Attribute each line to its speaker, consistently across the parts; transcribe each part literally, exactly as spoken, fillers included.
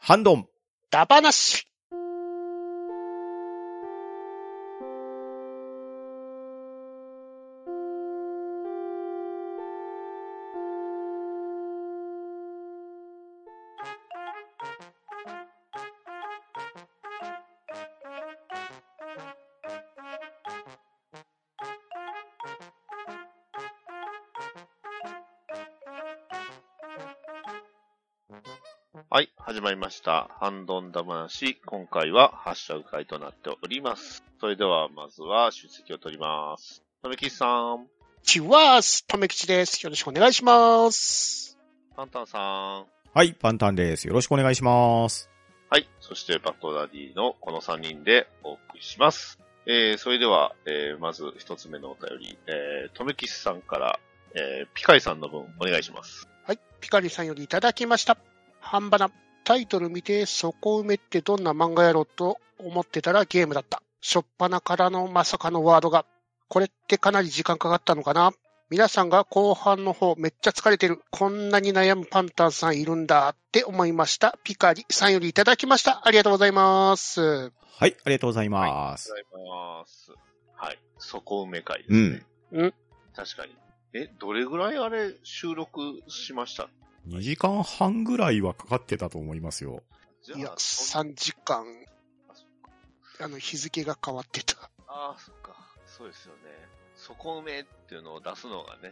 Speaker 1: ハンドン。
Speaker 2: ダバなし。
Speaker 3: はい、始まりました。ハンドンダ話。今回はハッシュタグ会となっております。それでは、まずは出席を取ります。とめきちさん。
Speaker 2: チワース、とめきちです。よろしくお願いします。
Speaker 3: パンタンさん。
Speaker 1: はい、パンタンです。よろしくお願いします。
Speaker 3: はい、そしてバッドダディのこのさんにんでお送りします。えー、それでは、えー、まず一つ目のお便り、えー、とめきちさんから、えー、ピカリさんの分お願いします。
Speaker 2: はい、ピカリさんよりいただきました。半ばな。タイトル見て、底埋めってどんな漫画やろうと思ってたらゲームだった。しょっぱなからのまさかのワードが。これってかなり時間かかったのかな。皆さんが後半の方めっちゃ疲れてる。こんなに悩むパンタンさんいるんだって思いました。ピカリさんよりいただきました。ありがとうございます。
Speaker 1: はい、ありがとうございます。
Speaker 3: はい、ありがとうございます。はい、底埋め会ですね。
Speaker 2: うん。
Speaker 3: 確かに。え、どれぐらいあれ収録しました？
Speaker 1: にじかんはんぐらいはかかってたと思いますよ。
Speaker 2: いや、さんじかん、あの、日付が変わってた。
Speaker 3: ああ、そっか。そうですよね。底埋めっていうのを出すのがね、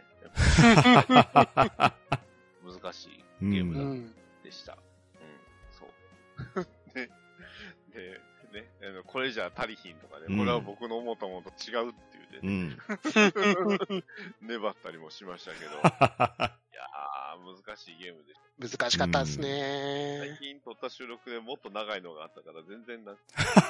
Speaker 3: 難しいゲームでした。うん、うん、そう。で、で、ね、あのこれじゃ足りひんとかね、うん、これは僕の思ったものと違うっていうね、うん、粘ったりもしましたけど、いやー、難しいゲームでした。
Speaker 2: 難しかったですね。
Speaker 3: 最近撮った収録でもっと長いのがあったから全然な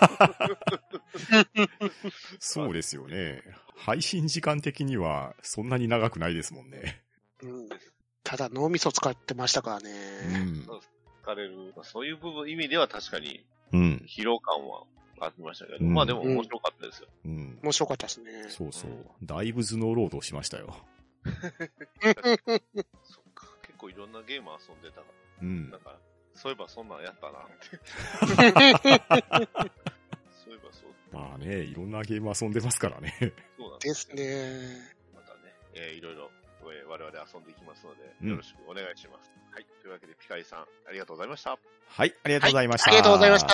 Speaker 1: そうですよね。配信時間的にはそんなに長くないですもんね。
Speaker 2: うん、ただ脳みそ使ってましたからね。
Speaker 3: うん、疲れる。そういう部分、意味では確かに、
Speaker 1: うん、
Speaker 3: 疲労感はありましたけど、うん、まあでも面白かったですよ。
Speaker 1: うん。
Speaker 2: 面白かったですね。
Speaker 1: そうそう。うん、だいぶ頭脳労働しましたよ。
Speaker 3: そっか。結構いろんなゲーム遊んでたから。
Speaker 1: うん。
Speaker 3: なんか、そういえばそんなんやったなって。そういえばそう。
Speaker 1: まあね、いろんなゲーム遊んでますからね。
Speaker 2: そうなんですね。
Speaker 3: またね、えー、いろいろ、えー、我々遊んでいきますので、よろしくお願いします。うん、はい。というわけで、ピカリさん、ありがとうございました。
Speaker 1: はい、ありがとうございました。
Speaker 2: はい、ありがとうございました。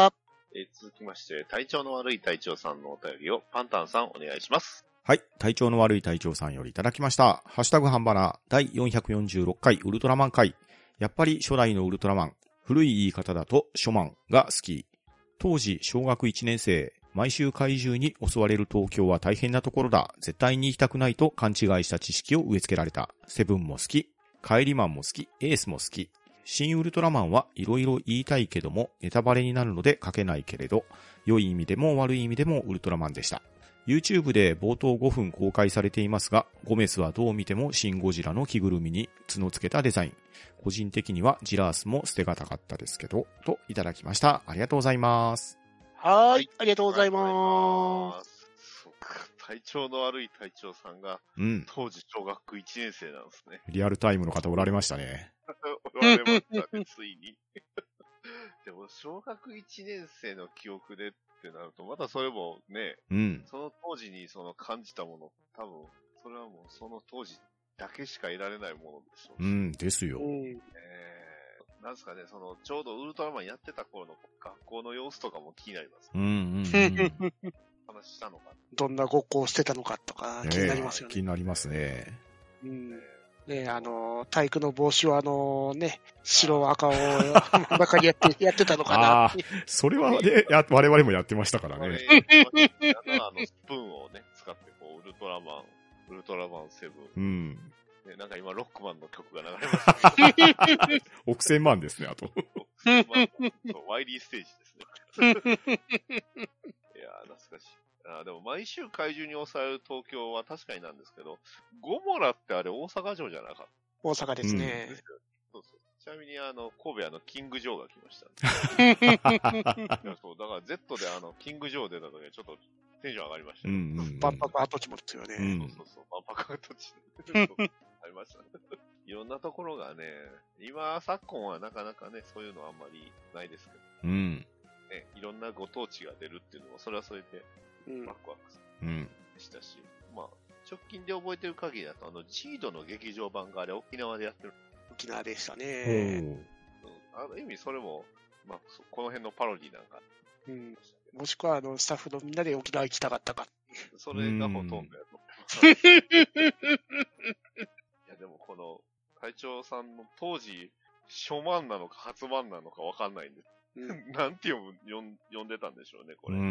Speaker 3: えー、続きまして、体調の悪い隊長さんのお便りをパンタンさんお願いします。
Speaker 1: はい。体調の悪い隊長さんよりいただきました。ハッシュタグハンバナだいよんひゃくよんじゅうろっかいウルトラマン会。やっぱり初代のウルトラマン。古い言い方だと初マンが好き。当時小学いちねん生。毎週怪獣に襲われる東京は大変なところだ。絶対に行きたくないと勘違いした知識を植え付けられた。セブンも好き。帰りマンも好き。エースも好き。新ウルトラマンはいろいろ言いたいけどもネタバレになるので書けないけれど、良い意味でも悪い意味でもウルトラマンでした。YouTube で冒頭ごふん公開されていますが、ゴメスはどう見てもシン・ゴジラの着ぐるみに角つけたデザイン。個人的にはジラースも捨てがたかったですけど、といただきました。ありがとうございます。
Speaker 2: はい、ありがとうございます。
Speaker 3: そっか、体調の悪い隊長さんが、うん、当時小学いちねん生なんですね。
Speaker 1: リアルタイムの方おられましたね。
Speaker 3: おられましたね、ついに。でも、小学いちねん生の記憶でってなると、またそれもね、うん、その当時にその感じたもの、多分、それはもうその当時だけしか得られないものでしょう。
Speaker 1: うん、ですよ。
Speaker 3: えー、なんですかね、その、ちょうどウルトラマンやってた頃の学校の様子とかも気になります。
Speaker 1: うんうん、うん。
Speaker 3: 話したのか。
Speaker 2: どんなごっこをしてたのかとか気になりますよね。
Speaker 1: えー、気になりますね。
Speaker 2: うん。ね、あの、体育の帽子はあのね、白赤を真ん中にやって、やってたのかな。
Speaker 1: ああ、それはね、や、我々もやってましたからね。
Speaker 3: あの、スプーンをね、使ってこう、ウルトラマン、ウルトラマンセブン。うん。ね、なんか今、ロックマンの曲が流れますね。
Speaker 1: 億千万ですね、あと。
Speaker 3: 億千万。そう、ワイリーステージですね。いやー、懐かしい。あでも毎週怪獣に抑える東京は確かになんですけど、ゴモラってあれ大阪城じゃなかった？
Speaker 2: 大阪ですね。うん、
Speaker 3: そうそう。ちなみにあの、神戸あの、キングジョーが来ました、ね。いやそう、だから Z であの、キングジョー出た時はちょっとテンション上がりました、ね。
Speaker 2: 万博跡地もですよね。
Speaker 3: うん、そうそうそう、万博跡地。ありましたね。 いろんなところがね、今、昨今はなかなかね、そういうのはあんまりないですけど。
Speaker 1: うん。
Speaker 3: ね、いろんなご当地が出るっていうのも、それはそれで、ワクワクしたし、うん、まあ、直近で覚えてる限りだと、あの、ジードの劇場版があれ沖縄でやってる。
Speaker 2: 沖縄でしたね。うん。
Speaker 3: ある意味それも、まあ、この辺のパロディなんか。
Speaker 2: うん。もしくは、あの、スタッフのみんなで沖縄行きたかったか。
Speaker 3: それがほとんどやと思います。いや、でもこの、隊長さんの当時、初版なのか初版なのかわかんないんです。うん、なんて読む、読ん、読んでたんでしょうね、これ。うん。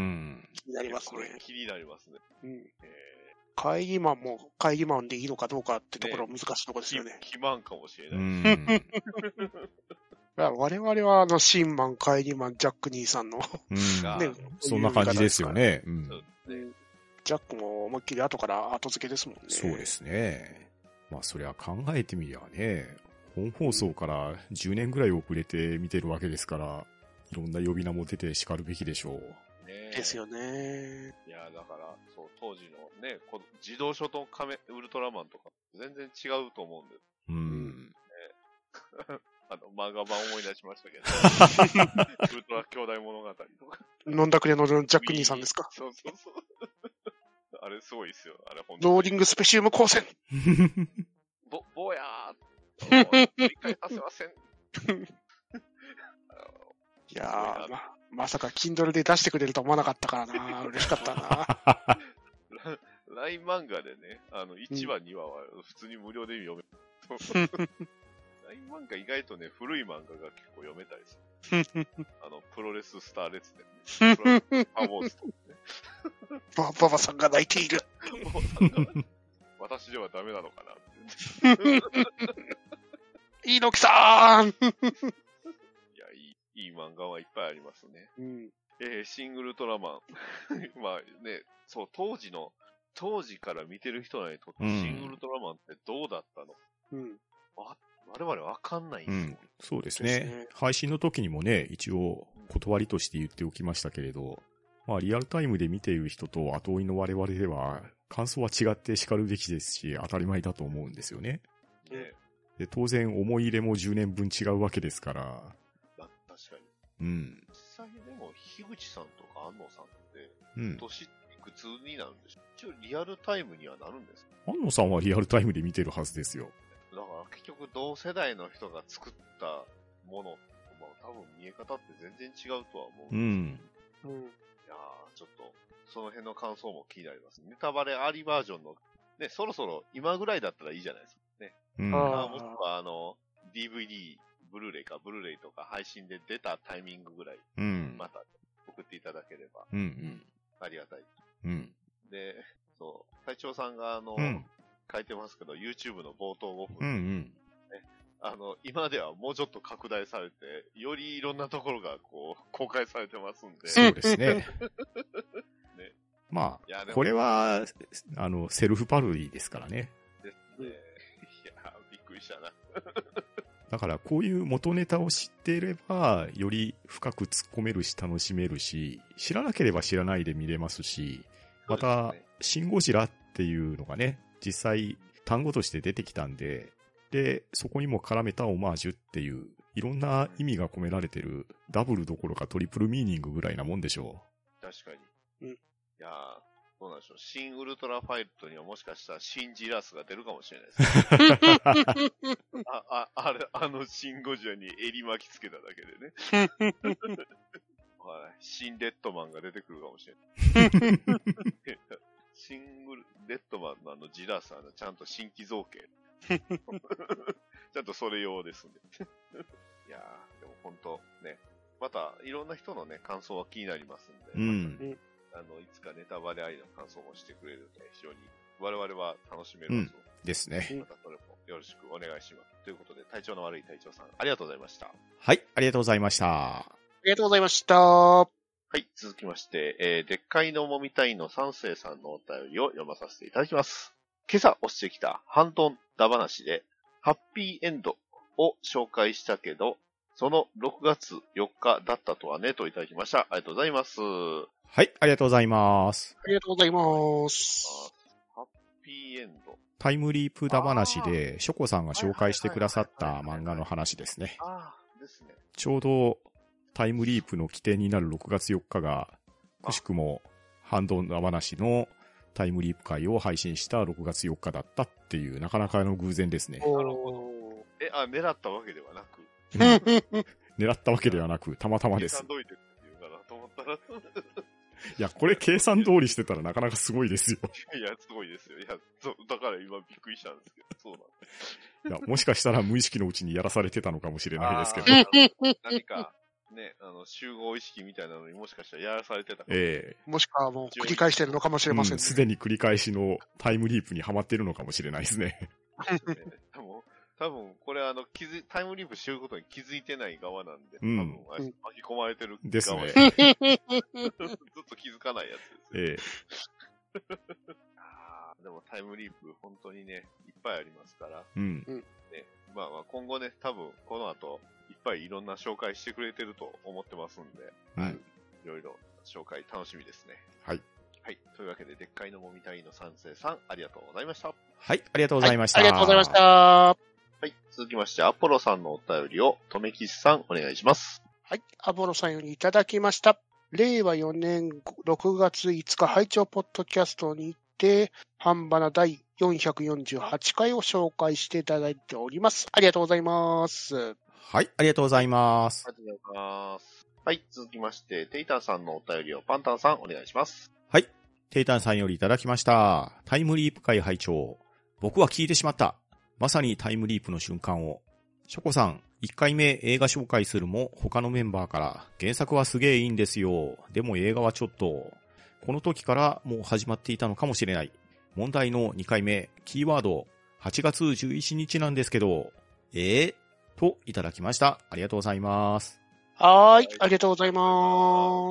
Speaker 2: 気になりますね。
Speaker 3: これ気になりますね。うん。
Speaker 2: えー、会議マンも会議マンでいいのかどうかってところ難しいところですよね。ね、
Speaker 3: 基盤かもしれない。
Speaker 1: うん。
Speaker 2: 我々はあの、シンマン、カイリマン、ジャック兄さんの、
Speaker 1: うんね、そんな感じですよね。うん、
Speaker 2: ジャックも思いっきり後から後付けですもんね。
Speaker 1: そうですね。まあそれは考えてみりゃね、本放送からじゅうねんぐらい遅れて見てるわけですから、いろんな呼び名も出て叱るべきでしょう。
Speaker 2: ね、ですよね。
Speaker 3: いや、だから、そう、当時のね、この自動書とカメ、ウルトラマンとか全然違うと思うんです。
Speaker 1: うん。
Speaker 3: ねあの、漫画版思い出しましたけど。ウルトラ兄弟物語とか。
Speaker 2: 飲んだくれのジャック兄さんですか。
Speaker 3: そうそうそう。あれすごいですよ。あれ本
Speaker 2: 当に。ローリングスペシウム光線。
Speaker 3: ぼ、ぼやー。理解させません。
Speaker 2: いやー、ま、まさか Kindle で出してくれると思わなかったからな。嬉しかったな。
Speaker 3: ライン 漫画でね、あの、いちわ、にわは普通に無料で読める。ライン 漫画意外とね、古い漫画が結構読めたりする。あの、プロレススター列伝、ね。プロレスパワーウォーズとかね。
Speaker 2: ば、ばばさんが泣いている。
Speaker 3: ばばさんが私ではダメなのかなって。
Speaker 2: 猪木さん
Speaker 3: いや、いい、いい漫画はいっぱいありますね。
Speaker 2: うん、
Speaker 3: えー、シン・ウルトラマン。まあね、そう、当時の、当時から見てる人らにとって、シン・ウルトラマンってどうだったの、
Speaker 2: うん、
Speaker 3: あ我々わかんないんですよ、うん。
Speaker 1: そうですね。ですね。配信の時にもね、一応、断りとして言っておきましたけれど、まあ、リアルタイムで見ている人と後追いの我々では、感想は違って叱るべきですし、当たり前だと思うんですよね。
Speaker 3: ね
Speaker 1: で当然、思い入れもじゅうねんぶん違うわけですから。
Speaker 3: 確か
Speaker 1: に。うん。
Speaker 3: 実際でも、樋口さんとか安野さんって、
Speaker 1: うん、
Speaker 3: 年いくつになるんでしょう。一応リアルタイムにはなるんですか。
Speaker 1: 安野さんはリアルタイムで見てるはずですよ。
Speaker 3: だから結局同世代の人が作ったもの、まあ、多分見え方って全然違うとは思うんですけど、うん、いやーちょっとその辺の感想も気になります。ネタバレありバージョンのね、そろそろ今ぐらいだったらいいじゃないですかね。
Speaker 1: うん、
Speaker 3: あもしくはあの ディーブイディー、ブルーレイかブルーレイとか配信で出たタイミングぐらい、
Speaker 1: うん、
Speaker 3: また送っていただければ、
Speaker 1: うんうん、
Speaker 3: ありがたい。
Speaker 1: うん、
Speaker 3: で、そう隊長さんがあの。
Speaker 1: うん
Speaker 3: 書いてますけど、YouTube の冒頭ごふん、
Speaker 1: うんうん、
Speaker 3: ね。あの、今ではもうちょっと拡大されて、よりいろんなところがこう、公開されてますんで。
Speaker 1: そうですね。ねまあ、
Speaker 3: いや
Speaker 1: これは、あの、セルフパロディですからね。
Speaker 3: ですね。いや、びっくりしたな。
Speaker 1: だから、こういう元ネタを知っていれば、より深く突っ込めるし、楽しめるし、知らなければ知らないで見れますし、また、ね、シン・ゴジラっていうのがね、実際単語として出てきたんで、で、そこにも絡めたオマージュっていう、いろんな意味が込められてる、ダブルどころかトリプルミーニングぐらいなもんでしょ
Speaker 3: う。確かに。
Speaker 2: うん。
Speaker 3: いやー、どうなんでしょう。新ウルトラファイトにはもしかしたら新ジラスが出るかもしれないですね。あ、あ、あれ、あのシンゴジラに襟巻きつけただけでね。はい。新レッドマンが出てくるかもしれない。シングル、レッドマンのあのジラスはちゃんと新規造形。ちゃんとそれ用ですね。いやー、でも本当ね、またいろんな人のね、感想は気になりますんで、
Speaker 1: うん、
Speaker 3: ま、あの、いつかネタバレありの感想もしてくれると非常に我々は楽しめるので、
Speaker 1: うん、ですね。
Speaker 3: またそれもよろしくお願いします。ということで、体調の悪い隊長さん、ありがとうございました。
Speaker 1: はい、ありがとうございました。
Speaker 2: ありがとうございました。
Speaker 3: はい、続きまして、えー、でっかいのもみたいの三世さんのお便りを読まさせていただきます。今朝落ちてきたハンドンダ話で、ハッピーエンドを紹介したけど、そのろくがつよっかだったとはね、といただきました。ありがとうございます。は
Speaker 1: い、ありがとうございます。
Speaker 2: ありがとうございます。
Speaker 3: ハッピーエンド。
Speaker 1: タイムリープだ話で、ショコさんが紹介してくださった漫画の話ですね。
Speaker 3: ああ、ですね。
Speaker 1: ちょうど、タイムリープの起点になるろくがつよっかが、くしくも、ハンドだ話のタイムリープ会を配信したろくがつよっかだったっていう、なかなかの偶然ですね。
Speaker 3: なるほど。え、あ、狙ったわけではなく。
Speaker 1: うん、狙ったわけではなく、たまたまです。計算通りでっていうかなと思ったら。いや、これ計算通りしてたらなかなかすごいですよ。
Speaker 3: いや、すごいですよ。いや、だから今びっくりしたんですけど、そうなんです。
Speaker 1: いや、もしかしたら無意識のうちにやらされてたのかもしれないですけど。
Speaker 3: 何か、ね、あの、集合意識みたいなのにもしかしたらやらされてたかも。
Speaker 1: ええー。
Speaker 2: もしくはもう繰り返してるのかもしれませんね。
Speaker 1: す、う、で、ん、に繰り返しのタイムリープにはまってるのかもしれないですね。
Speaker 3: 多分、多分これあの気づタイムリープしてることに気づいてない側なんで、
Speaker 1: うん、
Speaker 3: 多分巻き込まれてる側
Speaker 1: ですね。
Speaker 3: ずっと気づかないやつですよ。ええ。あでもタイムリープ本当にね、いっぱいありますから。
Speaker 1: うん。
Speaker 3: ね、まあまあ今後ね、多分この後、いっぱいいろんな紹介してくれてると思ってますんで、
Speaker 1: はい。
Speaker 3: いろいろ紹介楽しみですね。
Speaker 1: はい。
Speaker 3: はい。というわけで、でっかいのもみたいの三世さん、ありがとうございました。
Speaker 1: はい、ありがとうございました。
Speaker 2: はい、ありがとうございました。
Speaker 3: はい。続きまして、アポロさんのお便りを、とめきしさん、お願いします。
Speaker 2: はい。アポロさんよりいただきました。れいわよねんろくがついつか、拝聴ポッドキャストにて、半ばなだいよんひゃくよんじゅうはちかいを紹介していただいております。ありがとうございます。
Speaker 1: はい、ありがとうございます。
Speaker 3: ありがとうございます。はい。続きまして、テイタンさんのお便りを、パンタンさん、お願いします。
Speaker 1: はい。テイタンさんよりいただきました。タイムリープ会拝聴。僕は聞いてしまった。まさにタイムリープの瞬間を。ショコさん、いっかいめ映画紹介するも他のメンバーから原作はすげえいいんですよ。でも映画はちょっと。この時からもう始まっていたのかもしれない。問題のにかいめ、キーワード、はちがつじゅういちにちなんですけど、えー、といただきました。ありがとうございます。
Speaker 2: はーい、ありがとうございます。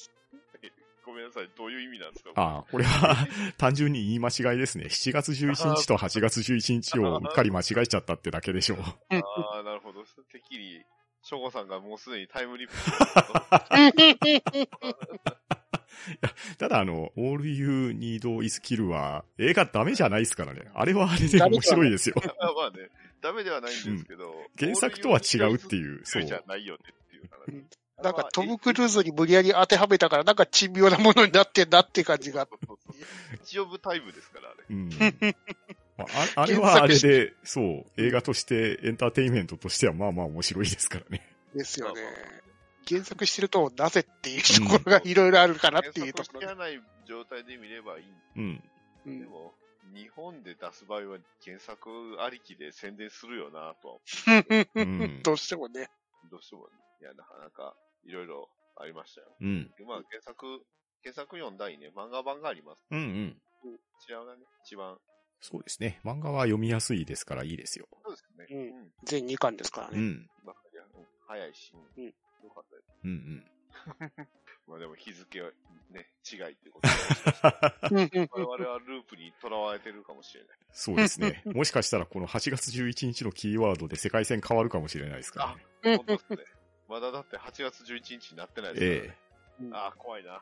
Speaker 3: ごめんなさい、どういう意味なんですか？
Speaker 1: ああ、これは単純に言い間違いですね。しちがつじゅういちにちとはちがつじゅういちにちをうっかり間違えちゃったってだけでしょう。
Speaker 3: ああ、なるほど。てっきり、ショゴさんがもうすでにタイムリープしてる
Speaker 1: ただあの、All You Need Is Kill は映画ダメじゃないですからね。あれはあれで面白いですよ。
Speaker 3: まあね、ダメではないんですけど、うん、
Speaker 1: 原作とは違うっていう。
Speaker 3: そう。じゃないよねっていう話。
Speaker 2: なんかトム・クルーズに無理やり当てはめたから、なんか珍妙なものになってんだって感じが。
Speaker 3: 一応ブタイムですから、あれ。
Speaker 1: うんまあ、あれはあれで、そう、映画としてエンターテインメントとしてはまあまあ面白いですからね。
Speaker 2: ですよね。原作してるとなぜっていうところがいろいろあるかなっていうところ。
Speaker 3: 原作してない状態で見ればいい。
Speaker 1: うん。
Speaker 3: でも、日本で出す場合は原作ありきで宣伝するよなと
Speaker 2: は。うん、どうしてもね。
Speaker 3: どうしてもね。いや、なかなかいろいろありましたよ。
Speaker 1: うん。
Speaker 3: まあ原作、原作読んだりね、漫画版があります。
Speaker 1: うんうん。
Speaker 3: こちらがね、一番。
Speaker 1: そうですね。漫画は読みやすいですからいいですよ。
Speaker 3: そうですね。
Speaker 2: うん。全にかんですからね。
Speaker 1: うん。
Speaker 3: まあ、早いし、うん。よかったです。
Speaker 1: うんうん。
Speaker 3: まあでも日付はね、違いってことで。我々はループにとらわれてるかもしれない。
Speaker 1: そうですね。もしかしたらこのはちがつじゅういちにちのキーワードで世界線変わるかもしれないですからね。
Speaker 3: あ、本当ですね。まだだってはちがつじゅういちにちになってないですからね。ええ。ああ、怖いな。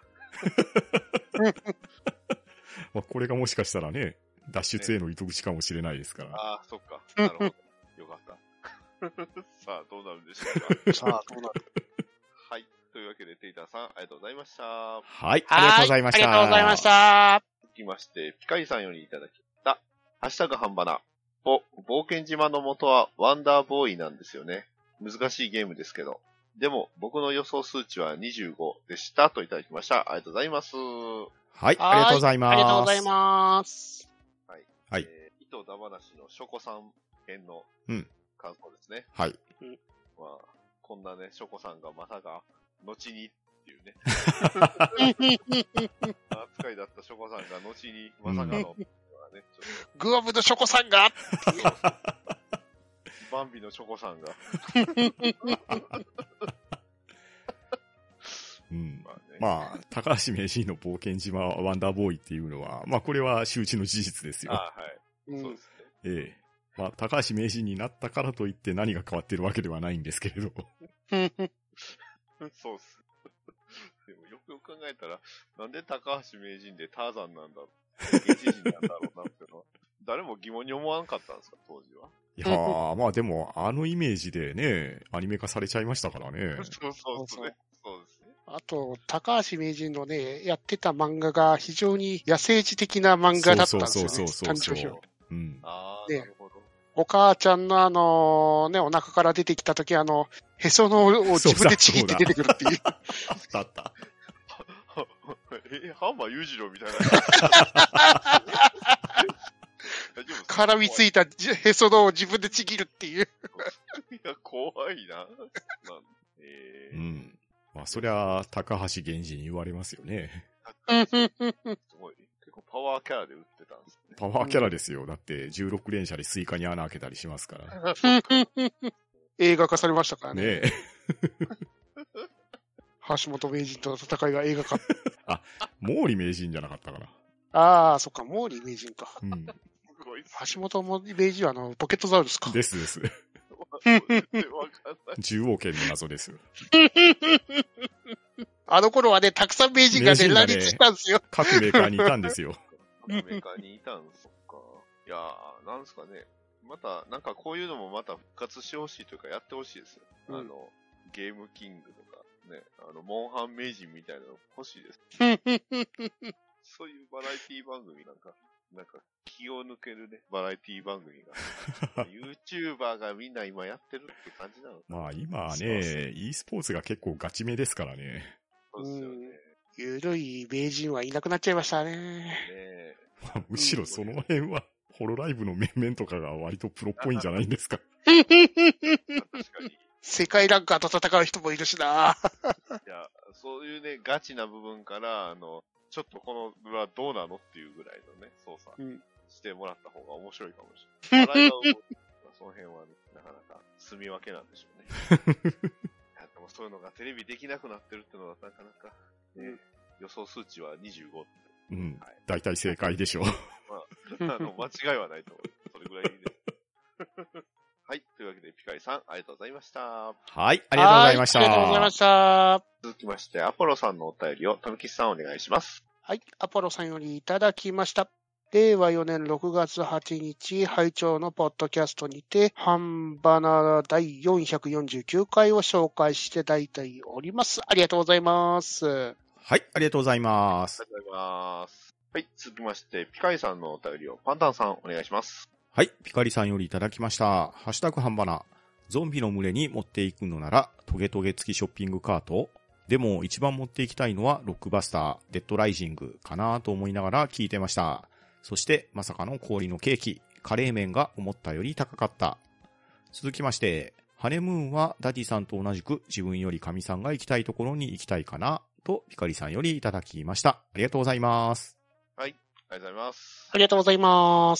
Speaker 1: まあこれがもしかしたらね、脱出への糸口かもしれないですから。ね、
Speaker 3: ああ、そっか。なるほど。よかった。さあ、どうなるんでしょうか。
Speaker 2: さあ、どうなる
Speaker 3: はい。というわけで、テイターさん、ありがとうございました。
Speaker 1: はい。ありがとうございました。
Speaker 2: ありがとうございました。
Speaker 3: 続きまして、ピカリさんよりいただきました。ハッシュタグ半ばな。お、冒険島の元はワンダーボーイなんですよね。難しいゲームですけど。でも、僕の予想数値はにじゅうごでしたといただきました。ありがとうございます。
Speaker 1: はい。ありがとうございます。
Speaker 2: ありがとうございます。
Speaker 3: はい。
Speaker 1: はい。
Speaker 3: えー、糸だ話のショコさん編の感想ですね。
Speaker 1: はい。
Speaker 2: うん、
Speaker 3: まあ、こんなね、ショコさんがまさか、後にっていうね。扱いだったショコさんが後にまさかの、ね、
Speaker 2: グアムのショコさんが
Speaker 3: バンビのショコさんが。
Speaker 1: うん、まあ、ね、まあ、高橋名人の冒険島ワンダーボーイっていうのは、まあこれは周知の事実ですよ。
Speaker 3: あはい。うん、そうですね。
Speaker 1: ええ。まあ、高橋名人になったからといって何が変わってるわけではないんですけれど。
Speaker 3: そうっす。でもよくよく考えたら、なんで高橋名人でターザンなんだろう。現地人なんだろうなってのは、 誰も疑問に思わんかったんですか、当時は。
Speaker 1: いやー、まあでも、あのイメージでね、アニメ化されちゃいましたからね。
Speaker 3: そうそうそうね。そうですね。
Speaker 2: あと、高橋名人のね、やってた漫画が非常に野生児的な漫画だったんですよね。
Speaker 1: そうそうそうそうそう。
Speaker 2: うん。
Speaker 3: ああ、なるほど。
Speaker 2: お母ちゃんのあの、ね、お腹から出てきたとき、あの、へその緒を自分でちぎって出てくるっていう。
Speaker 1: あったあった。
Speaker 3: え、ハンマー裕次郎みたいな。
Speaker 2: 絡みついたへその緒を自分でちぎるっていう。
Speaker 3: いや、怖いな。
Speaker 1: えー、うん。まあ、そりゃ、高橋源氏に言われますよね。
Speaker 3: すごい。結構パワーキャラで売ってたんですね。
Speaker 1: パワーキャラですよ。だって、じゅうろく連射でスイカに穴開けたりしますから。
Speaker 2: 映画化されましたからね。
Speaker 1: ねえ。
Speaker 2: 橋本名人との戦いが映画化。
Speaker 1: あ、毛利名人じゃなかったかな。
Speaker 2: ああ、そっか、毛利名人か。
Speaker 1: うん。
Speaker 2: 橋本名人はあの、ポケットザウルスか。
Speaker 1: ですです。じゅうおうけんの謎です。
Speaker 2: あの頃はね、たくさん名人がね、乱立したんですよ。
Speaker 1: 各メーカーにいたんですよ。
Speaker 3: 各メーカーにいたんそっか。いやー、なんすかね。また、なんかこういうのもまた復活してほしいというか、やってほしいですよ。うん、あの、ゲームキングとか、ね、あの、モンハン名人みたいなの欲しいです。そういうバラエティ番組なんか、なんか気を抜けるね、バラエティ番組が。YouTuber がみんな今やってるって感じなのかな。
Speaker 1: まあ今はね、e スポーツが結構ガチめですからね。
Speaker 3: そうですよね。
Speaker 2: ゆるい名人はいなくなっちゃいましたね。
Speaker 3: ね
Speaker 1: まあ、むしろその辺は、ホロライブの面々とかが割とプロっぽいんじゃないんですか。
Speaker 3: 確かに。
Speaker 2: 世界ランカーと戦う人もいるしな。
Speaker 3: いや、そういうね、ガチな部分から、あの、ちょっとこの裏はどうなのっていうぐらいのね、操作してもらった方が面白いかもしれない。笑いがその辺はね、なかなか住み分けなんでしょうね。でもそういうのがテレビできなくなってるっていうのはなかなか、ね、うん、予想数値はにじゅうご。
Speaker 1: うん。はい、大体正解でしょう。
Speaker 3: まあ、あの、間違いはないと思う。それぐらいいいです。はい。というわけで、ピカイさん、ありがとうございました。
Speaker 1: はい。ありがとうございました。
Speaker 2: ありがとうございました。
Speaker 3: 続きまして、アポロさんのお便りを、たぬきさんお願いします。
Speaker 2: はい。アポロさんよりいただきました。れいわよねんろくがつはちにち、拝聴のポッドキャストにて、半ばなだいよんひゃくよんじゅうきゅうかいを紹介していただいております。ありがとうございます。
Speaker 1: はい。ありがとうございます。
Speaker 3: ありがとうございます。はい。続きまして、ピカイさんのお便りを、パンタンさんお願いします。
Speaker 1: はい。ピカリさんよりいただきました。ハッシュタグ半ばな。ゾンビの群れに持っていくのなら、トゲトゲ付きショッピングカート。でも一番持っていきたいのはロックバスター、デッドライジングかなと思いながら聞いてました。そしてまさかの氷のケーキ、カレー麺が思ったより高かった。続きまして、ハネムーンはダディさんと同じく自分より神さんが行きたいところに行きたいかなとピカリさんよりいただきました。ありがとうございます。
Speaker 3: はい、ありがとうございます。
Speaker 2: ありがとうございます。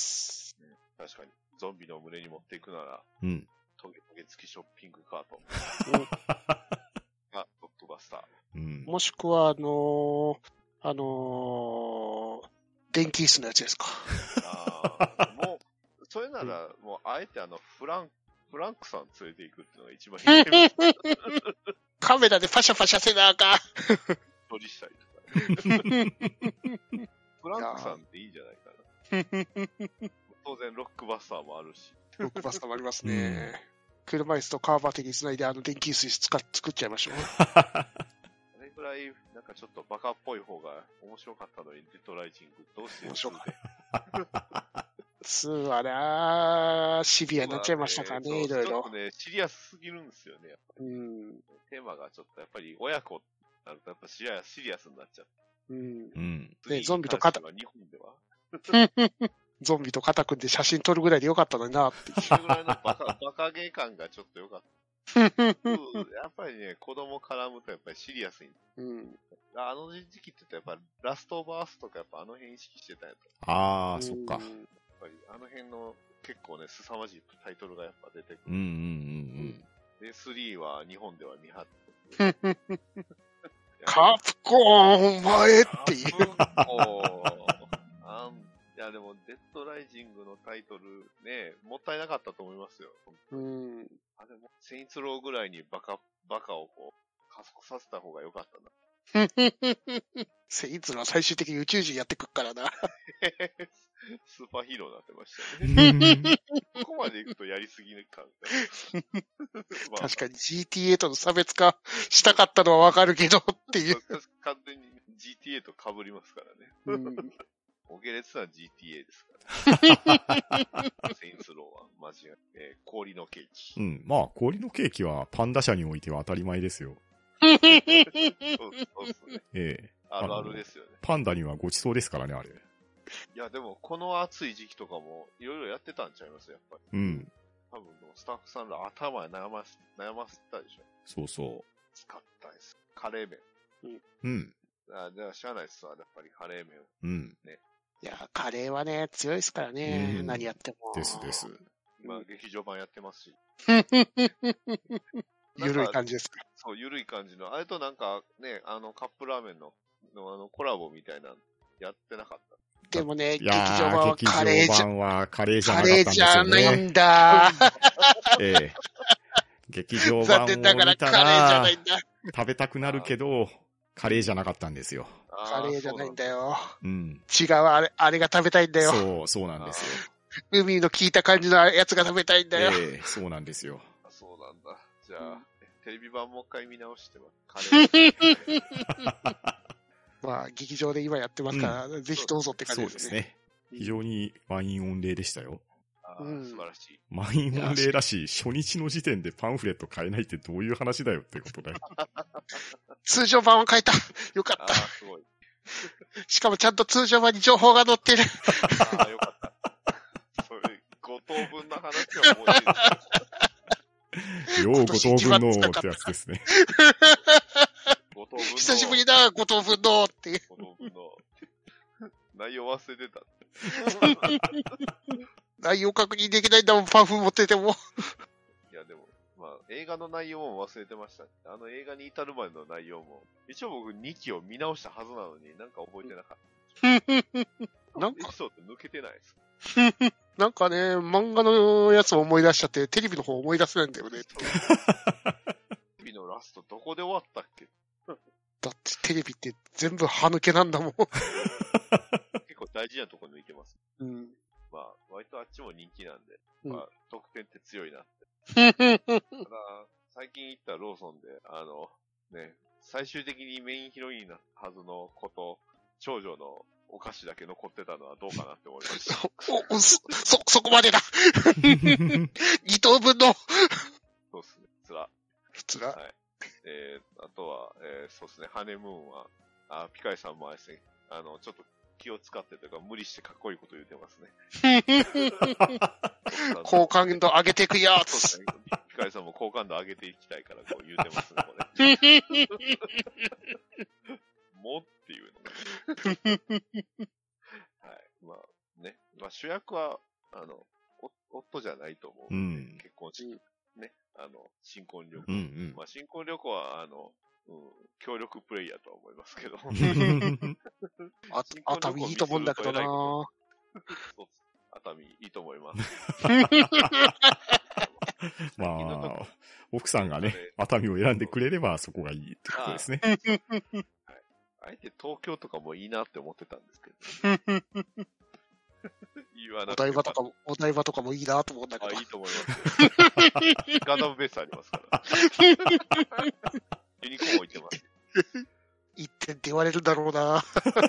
Speaker 3: 確かに、ゾンビの群れに持っていくなら、
Speaker 1: うん。
Speaker 3: トゲトゲ付きショッピングカート。が、ロックバスター。
Speaker 2: うん、もしくは、あのー、あのー、電気椅子のやつですか。
Speaker 3: あもう、それなら、もう、あえてあの、フラン、フランクさん連れて行くっていうのが一番いい。
Speaker 2: カメラでパシャパシャせなあかん。
Speaker 3: 撮りしたりとか、ね。フランクさんっていいんじゃないかな。当然、ロックバスターもあるし。
Speaker 2: ロックバスターもありますね。うん、車椅子とカーバーテにつないであの電気椅子使っ作っちゃいましょう。
Speaker 3: あれぐらい、なんかちょっとバカっぽい方が面白かったのに、デッドライジングどうして面白かった。
Speaker 2: ツーはなぁ、シビアになっちゃいましたからね、ねいろいろ。
Speaker 3: ちょっとね、シリアスすぎるんですよね。
Speaker 2: うん。
Speaker 3: テーマがちょっとやっぱり親子になるとやっぱシリアス、シリアスになっちゃう。
Speaker 2: うん。
Speaker 1: うん。
Speaker 2: ね、ゾンビと肩。
Speaker 3: 日本では。
Speaker 2: ゾンビと肩組んで写真撮るぐらいでよかったのになっていう。
Speaker 3: それぐらいのバカ、バカゲー感がちょっとよかった。やっぱりね、子供絡むとやっぱりシリアスに。
Speaker 2: うん。
Speaker 3: あの時期って言ったらやっぱラストバースとかやっぱあの辺意識してたやつ。
Speaker 1: ああ、そっか。やっ
Speaker 3: ぱりあの辺の結構ね、凄まじいタイトルがやっぱ出てくる。
Speaker 1: うんうんうんうん。
Speaker 3: で、スリーは日本では未発。
Speaker 2: カプコンお前っていう。
Speaker 3: カプコン。いやでも、デッドライジングのタイトルね、もったいなかったと思いますよ。
Speaker 2: うん。
Speaker 3: あ、でも、セインツローぐらいにバカ、バカをこう、加速させた方が良かったな。
Speaker 2: セインツのは最終的に宇宙人やってくっからな。
Speaker 3: スーパーヒーローになってましたよね。ここまで行くとやりすぎか。
Speaker 2: まあ、確かに ジーティーエー との差別化したかったのはわかるけどっていう。
Speaker 3: 完全に ジーティーエー と被りますからね。オゲレツは ジーティーエー ですからね。セインツローは間違い、えー、氷のケーキ。
Speaker 1: うん。まあ、氷のケーキはパンダ社においては当たり前ですよ。
Speaker 3: そうそうですね。
Speaker 1: ええ。
Speaker 3: あるあるですよね。
Speaker 1: パンダにはごちそうですからね、あれ。
Speaker 3: いや、でも、この暑い時期とかも、いろいろやってたんちゃいますやっぱり。
Speaker 1: うん。
Speaker 3: 多分、スタッフさんら頭悩ませ、悩ませたでしょ。
Speaker 1: そうそう。
Speaker 3: 使ったです。カレー麺。
Speaker 1: うん。
Speaker 3: あ、じゃあ、しゃあないっすわ、やっぱりカレー麺。
Speaker 1: うん。
Speaker 2: ね。いや、カレーはね、強いですからね。うん、何やっても。
Speaker 1: ですです。
Speaker 3: 今、劇場版やってますし。
Speaker 2: ゆるい感じですか。
Speaker 3: そう、ゆるい感じの。あれとなんか、ね、あの、カップラーメンの、のあの、コラボみたいな、やってなかった。
Speaker 2: でもね、劇場版はカレーじゃ、
Speaker 1: はカレーじゃなかったんですよね。
Speaker 2: カレーじゃないんだ。
Speaker 1: ええ。劇場版を見たら、
Speaker 2: 残念ながらカレーじゃないんだ。
Speaker 1: 食べたくなるけど、カレーじゃなかったんですよ。
Speaker 2: カレーじゃないんだよ。
Speaker 1: うん。
Speaker 2: 違う、あれ、あれが食べたいんだよ。
Speaker 1: そう、そうなんですよ。
Speaker 2: 海の効いた感じのやつが食べたいんだよ。
Speaker 1: ええ、そうなんですよ。
Speaker 3: そうなんだ。じゃあ、うん、テレビ版もう一回見直してます。カレー。
Speaker 2: まあ、劇場で今やってますから、うん、ぜひどうぞって感じですね。
Speaker 1: そうですね。非常に満員御礼でしたよ。
Speaker 3: ああ、うん、素晴らしい。
Speaker 1: 満員御礼らしい、初日の時点でパンフレット買えないってどういう話だよってことだよ。
Speaker 2: 通常版は買えた。よかった。すごい。しかもちゃんと通常版に情報が載ってる。
Speaker 3: ああ、よかった。それ、ご等分の話はもういい。
Speaker 1: ようご等分のってやつですね。
Speaker 3: ご等分の。
Speaker 2: 久しぶりだ、ご等分のっていう。
Speaker 3: ご等分の。内容忘れてた。
Speaker 2: 内容確認できないんだもん、パンフ持ってても。
Speaker 3: いや、でも、まあ、映画の内容も忘れてました。あの映画に至るまでの内容も。一応僕にきを見直したはずなのに、なんか覚えてなかった。なんかエピソード抜けてないです。
Speaker 2: なんかね、漫画のやつを思い出しちゃって、テレビの方思い出せないんだよね。
Speaker 3: テレビのラストどこで終わったっけ？
Speaker 2: だってテレビって全部歯抜けなんだもん。
Speaker 3: 結構大事なとこ抜いてます。
Speaker 2: うん。
Speaker 3: まあ、割とあっちも人気なんで、うん、まあ、得点って強いなって。ただ、最近行ったローソンで、あの、ね、最終的にメインヒロインなはずの子と、長女のお菓子だけ残ってたのはどうかなって思いました。
Speaker 2: そ、そ、そ、そこまでだ二等分の
Speaker 3: そうっすね。つら。
Speaker 2: つら。
Speaker 3: はい。えー、あとは、えー、そうですね、ハネムーンは、あ、ピカイさんもあれですね、あの、ちょっと気を使ってというか、無理してかっこいいこと言ってますね。
Speaker 2: 好感度上げていくよーつ、
Speaker 3: ね、ピカイさんも好感度上げていきたいから、こう言ってますね、これ。もっていうの、ね。はい。まあ、ね。まあ、主役は、あの、夫じゃないと思う。うん、結婚式。ね。あの、新婚旅行。うんうん、まあ、新婚旅行は、あの、うん、協力プレイヤーとは思いますけど。
Speaker 2: あ、熱海いいと思うんだけどなぁ。
Speaker 3: そう熱海いいと思います。
Speaker 1: まあ、奥さんがね、熱海を選んでくれればそこがいいってことですね。はい、
Speaker 3: あえて東京とかもいいなって思ってたんですけど。言わなくて
Speaker 2: お台場とかも、お台場とかもいいなと思うんだけど。
Speaker 3: あ、いいと思いますよ。ガンダムベースありますから。ユニコーン置いてます。
Speaker 2: 一点って言われるんだろうな。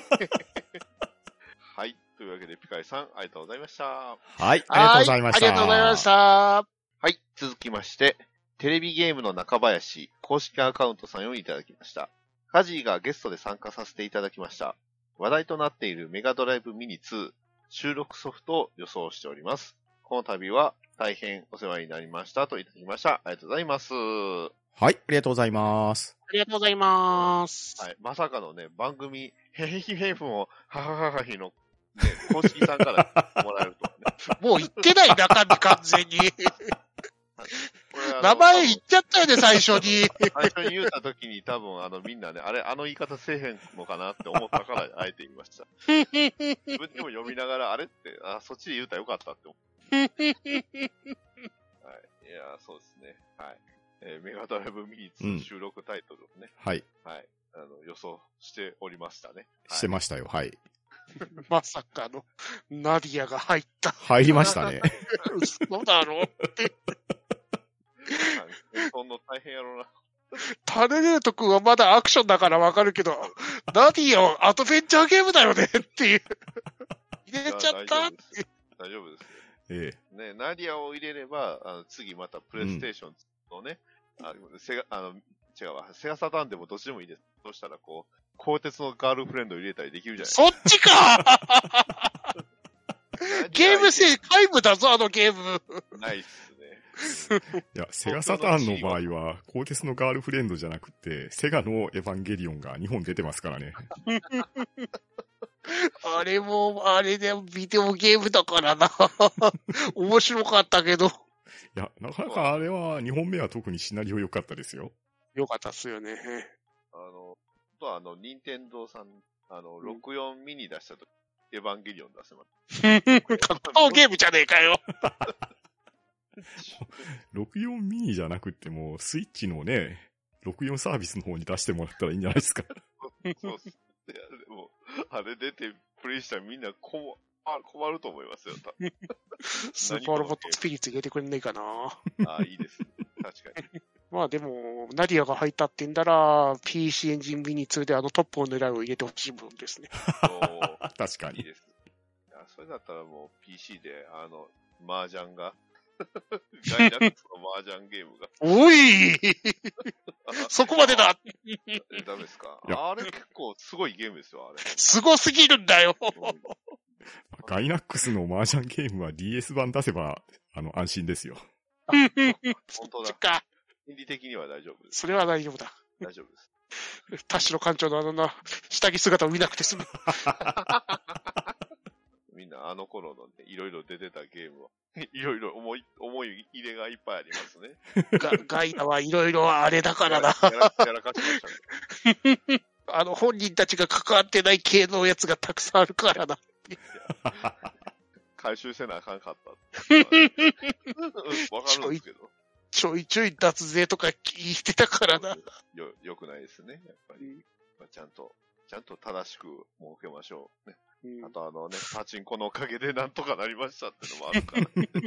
Speaker 3: はい。というわけで、ピカイさん、ありがとうございました。
Speaker 1: はい。ありがとうございました。
Speaker 2: ありがとうございました。
Speaker 3: はい。続きまして、テレビゲームの中林、公式アカウントさんよりいただきました。カジーがゲストで参加させていただきました。話題となっているメガドライブミニツー、収録ソフトを予想しております。この度は大変お世話になりましたといただきました。ありがとうございます。
Speaker 1: はい、ありがとうございます。
Speaker 2: ありがとうございます。
Speaker 3: はい、まさかのね、番組、ヘヘヒヘフンを、ははははひの、ね、公式さんからもらえるとはね。
Speaker 2: もう言ってない中身完全に。名前言っちゃったよね、最初に。
Speaker 3: 最初に言った時に多分あのみんなね、あれ、あの言い方せえへんのかなって思ったから、あえて言いました。自分でも読みながら、あれって、あ、そっちで言うたらよかったって思う。はい。いや、そうですね。はい。えー、メガドライブミニツー収録タイトルをね、
Speaker 1: うん、はい。
Speaker 3: はい。あの、予予想しておりましたね。
Speaker 1: はい、してましたよ、はい。
Speaker 2: まさかの、ナディアが入った。
Speaker 1: 入りましたね。
Speaker 2: 嘘だろって。
Speaker 3: そんな大変やろうな。
Speaker 2: タネネート君はまだアクションだからわかるけど、ナディアはアドベンチャーゲームだよねっていう。入れちゃったって。
Speaker 3: 大丈夫です。
Speaker 1: ええ。
Speaker 3: ね、ナディアを入れれば、あの次またプレイステーションのね、うん、あセガ、あの、違うわ、セガサターンでもどっちでもいいです。そうしたらこう、鋼鉄のガールフレンドを入れたりできるじゃないですか。
Speaker 2: そっちかゲーム性皆無だぞ、あのゲーム。
Speaker 3: ないっすね。
Speaker 1: いや、セガサターンの場合は、鋼鉄のガールフレンドじゃなくて、セガのエヴァンゲリオンがにほん出てますからね。
Speaker 2: あれも、あれでビデオゲームだからな。面白かったけど。い
Speaker 1: や、なかなかあれは、にほんめは特にシナリオ良かったですよ。
Speaker 2: 良かったっすよね。
Speaker 3: あの、とあの、任天堂さん、あの、ろくじゅうよんミニ出したとき、エヴァンゲリオン出せます。
Speaker 2: 格闘ゲームじゃねえかよ。
Speaker 1: ろくじゅうよんミニじゃなくっても、スイッチのね、ろくじゅうよんサービスの方に出してもらったらいいんじゃないですか。
Speaker 3: そうっす。いや、でも、あれ出てプレイしたらみんな困あ困ると思いますよ、多分。
Speaker 2: スーパーロボットスピリッツ入れてくれないかな。
Speaker 3: ああ、いいです。確かに。
Speaker 2: まあでも、ナディアが入ったってんだら、ピーシー エンジンミニツーであのトップを狙うを入れてほしい分ですね。
Speaker 1: 確かに。
Speaker 3: いいです。いや、それだったらもう ピーシー で、あの、麻雀が、ガイナックスの麻雀ゲームが。
Speaker 2: おいそこまでだ
Speaker 3: え、ダメですか？あれ結構すごいゲームですよ、あれ。
Speaker 2: すごすぎるんだよ。
Speaker 1: ガイナックスの麻雀ゲームは ディーエス 版出せば、あの、安心ですよ。
Speaker 3: 本当だ。
Speaker 2: か。
Speaker 3: 心理的には大丈夫です。
Speaker 2: それは大丈夫だ。
Speaker 3: 大丈夫です。
Speaker 2: 田代館長のあのな、下着姿を見なくて済む。
Speaker 3: みんなあの頃のね、いろいろ出てたゲームは、いろいろ思い、思い入れがいっぱいありますね。
Speaker 2: ガ, ガイナはいろいろあれだからな。
Speaker 3: やら, やらかしましたね。
Speaker 2: あの、本人たちが関わってない系のやつがたくさんあるからな。
Speaker 3: 回収せなあかんかった。わかるんですけど。
Speaker 2: ちょいちょい脱税とか聞いてたからな。
Speaker 3: よ、よくないですね、やっぱり。うん、まあ、ちゃんと、ちゃんと正しく儲けましょう。ね。うん、あとあのね、パチンコのおかげでなんとかなりましたってのもあるから。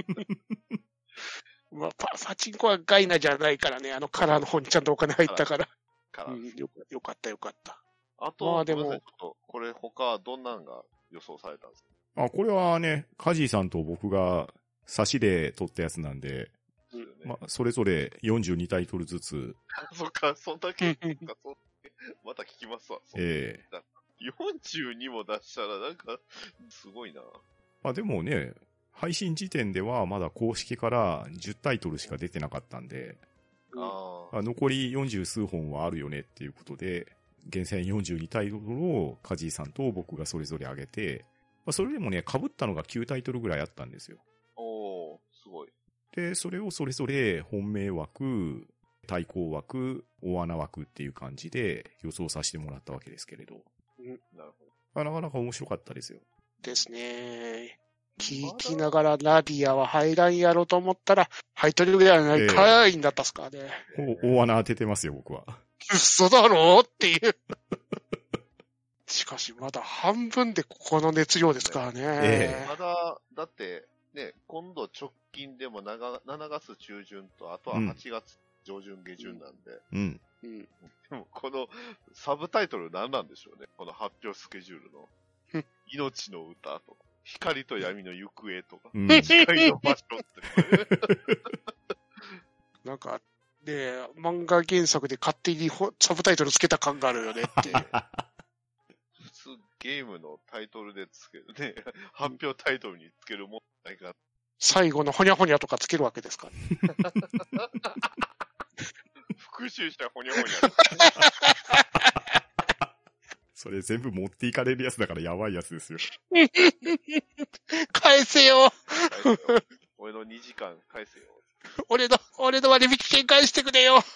Speaker 2: まあパ、パチンコはガイナじゃないからね、あのカラーの方にちゃんとお金入ったから。
Speaker 3: カラー、うん、
Speaker 2: よ, よかったよかった。
Speaker 3: あと、まあ、でも、ちょっとこれ他どんなんが予想されたんですか？
Speaker 1: あ、これはね、カジーさんと僕が差しで撮ったやつなんで、うん、まあ、それぞれよんじゅうにタイトルずつ。
Speaker 3: そっか、そんだけ、また聞きますわ。
Speaker 1: ええー。
Speaker 3: よんじゅうにも出したらなんか、すごいな。
Speaker 1: まあでもね、配信時点ではまだ公式からじゅうタイトルしか出てなかったんで、
Speaker 3: あ
Speaker 1: あ残りよんじゅう数本はあるよねっていうことで、厳選よんじゅうにタイトルをカジーさんと僕がそれぞれ上げて、まあ、それでもね、被ったのがきゅうタイトルぐらいあったんですよ。
Speaker 3: おー、すごい。
Speaker 1: で、それをそれぞれ本命枠、対抗枠、大穴枠っていう感じで予想させてもらったわけですけれど。
Speaker 3: うん、なるほど。
Speaker 1: あなかなか面白かったですよ。
Speaker 2: ですね。聞きながらナディアは入らんやろうと思ったら、入っとるぐらいないかいんだったっすかね。
Speaker 1: えー、大穴当ててますよ、僕は。
Speaker 2: 嘘だろうっていう。しかし、まだ半分でここの熱量ですからね。
Speaker 1: え
Speaker 3: ー、まだ、だって、ね、今度直近でもしちがつ中旬と、あとははちがつ上旬下旬なんで。
Speaker 1: うん。
Speaker 3: うん。でも、このサブタイトル何なんでしょうね。この発表スケジュールの。命の歌とか、光と闇の行方とか、うん、光の場所って。
Speaker 2: なんか、ね、漫画原作で勝手にサブタイトルつけた感があるよねって。
Speaker 3: 普通ゲームのタイトルでつけるね、発表タイトルにつけるもんないか。
Speaker 2: 最後のほにゃほにゃとかつけるわけですか、ね、
Speaker 3: 復習したほにゃほにゃ。
Speaker 1: それ全部持っていかれるやつだからやばいやつですよ。
Speaker 2: 返せよ。
Speaker 3: 俺のにじかん返せよ。
Speaker 2: 俺の、俺の割引券返してくれよ。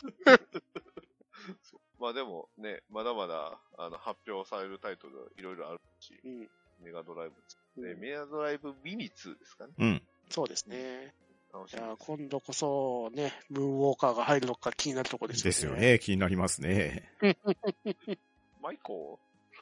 Speaker 3: まあでもね、まだまだあの発表されるタイトルいろいろあるし、うん、メガドライブ、ね、メガドライブミニツーですかね。
Speaker 1: うん。
Speaker 2: そうですね。楽しみです。いや今度こそね、ムーンウォーカーが入るのか気になるところですよね。
Speaker 1: ですよね、気になりますね。
Speaker 3: 毎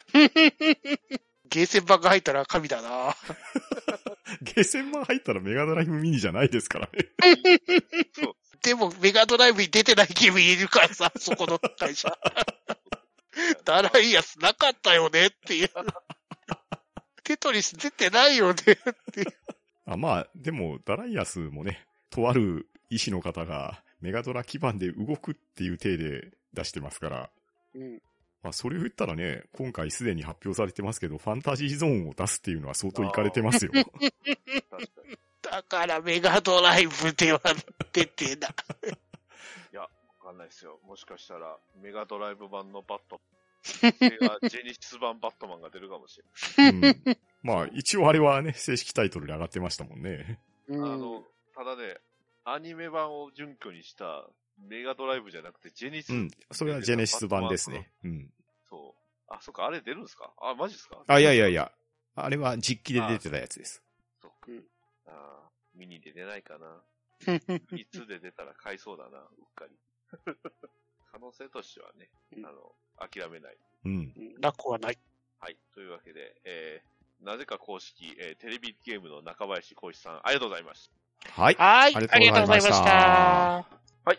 Speaker 2: ゲーセン版が入ったら神だな。
Speaker 1: ゲーセン版入ったらメガドライブミニじゃないですからね。
Speaker 2: そう。でもメガドライブに出てないゲーム入れるからさ、そこの会社。ダライアスなかったよねっていう。テトリス出てないよねっていう。
Speaker 1: あ、まあ、でも、ダライアスもね、とある医師の方がメガドラ基盤で動くっていう体で出してますから。
Speaker 2: うん。
Speaker 1: まあ、それを言ったらね、今回すでに発表されてますけど、ファンタジーゾーンを出すっていうのは相当いかれてますよ。
Speaker 2: だからメガドライブでは出てない。
Speaker 3: いや、わかんないですよ。もしかしたら、メガドライブ版のバット、メガジェニシス版バットマンが出るかもしれない。
Speaker 1: うん、まあ、一応あれはね、正式タイトルで上がってましたもんね。
Speaker 3: あの、ただね、アニメ版を準拠にしたメガドライブじゃなくてジェニシス。
Speaker 1: うん、それはジェネシス版ですね。うん。
Speaker 3: そう。あ、そっか、あれ出るんですか？あ、マジですか？
Speaker 1: あ、いやいやいや。あれは実機で出てたやつです。
Speaker 3: そっか。ああ、ミニで出ないかな。いつで出たら買いそうだな、うっかり。可能性としてはね、あの、諦めない。
Speaker 1: うん。
Speaker 2: なくはない。
Speaker 3: はい。というわけで、えー、なぜか公式、えー、テレビゲームの中林浩一さん、ありがとうございました。
Speaker 1: はい。
Speaker 2: はい。ありがとうございました。
Speaker 3: はい。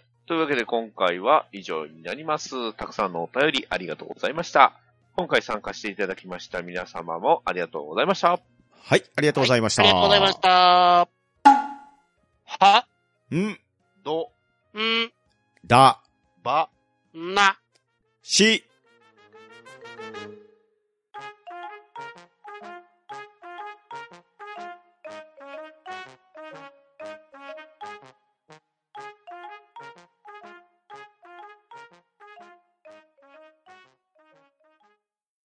Speaker 3: というわけで今回は以上になります。たくさんのお便りありがとうございました。今回参加していただきました皆様もありがとうございました。
Speaker 1: はい。ありがとうございました。
Speaker 2: はい、ありがとうございました。は、
Speaker 1: ん、
Speaker 3: ど、
Speaker 2: ん、
Speaker 1: だ、
Speaker 3: ば、
Speaker 2: な、
Speaker 1: し、